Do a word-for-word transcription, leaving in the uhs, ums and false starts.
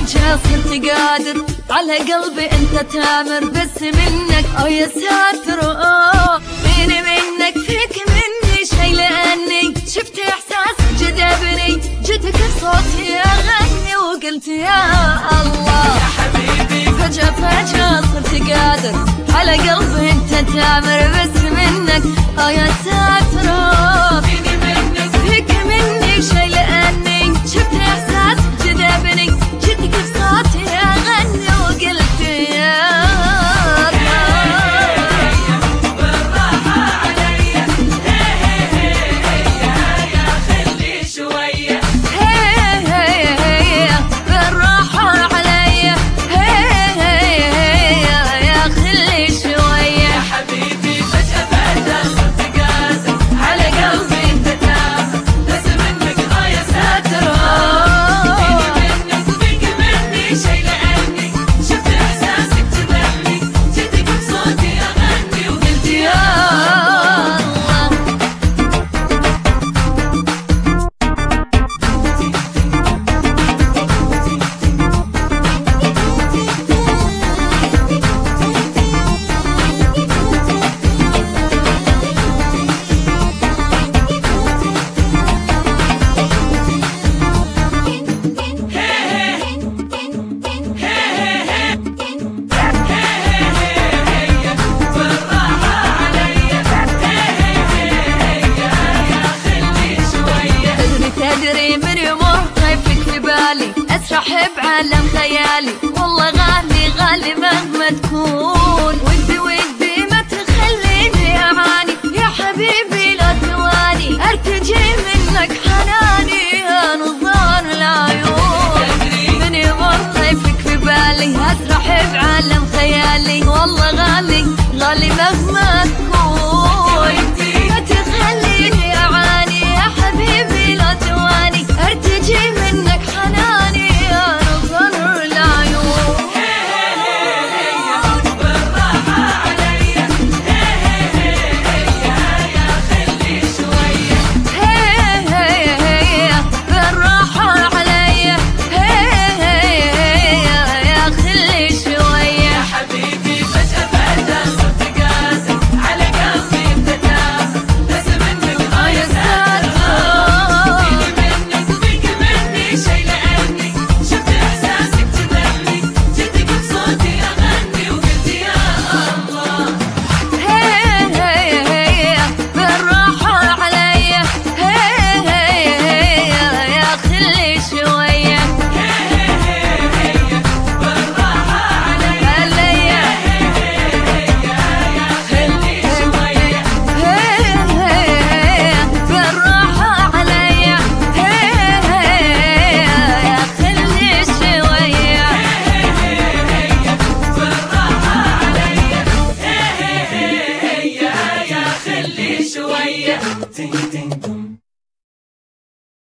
فجأة صرت قادر على قلبي انت تامر، بس منك اه يا ساتر اه فيني منك فيك مني شي، لاني شفت احساس جذبني جيتك بصوتي اغني وقلت يا الله يا حبيبي. فجأة فجأة صرت قادر على قلبي انت تامر، بس منك اه يا ساتر اه فيني منك فيك مني شي، لاني شفت احساس جذبني جيتك بصوتي اغني وقلت يا بالراحة عليا، هي هي هي يا خلي شوية. هي هي هي بالراحة عليا، هي هي يا خلي شوية. يا حبيبي فجأة فجأة صرت قادر على قلبي انت تامر، بس منك اه يا ساتر اه فيني منك وفيك مني شي، لاني شفت احساسك جذبني جيتك بصوتي اغني وقلت يا الله بالراحة عليا، هي هي هي يا خلي شوية. تدري تدري من يمر طيفك ببالي اسرح بعالم خيالي، والله غالي غالي مهما تكون، ودي ودي ما تخليني اعاني يا حبيبي لا تواني، ارتجي منك حناني يا نظار العيون. من يمر طيفك ببالي اسرح بعالم خيالي، والله غالي غالي مهما تكون، ما تخليني اعاني يا حبيبي لا تواني، ارتجي منك حناني يا نظر العيون. بالراحة عليا، هي هي يا خلي شوية. هي هي هي بالراحة عليا، هي هي يا خلي شوية. يا حبيبي فجأة فجأة صرت قادر على قلبي انت تامر، بس منك اه يا ساتر اه فيني منك وفيك مني شي، لاني شفت احساسك جذبني جيتك بصوتي اغني وقلت يا الله. هي هي هي بالراحة عليا، هي هي يا خلي شوية. بالراحة عليا، عليا يا خلي شوية. هي هي بالراحة عليا، هي يا خلي شوية. بالراحة عليا، هي هي يا خلي شوية.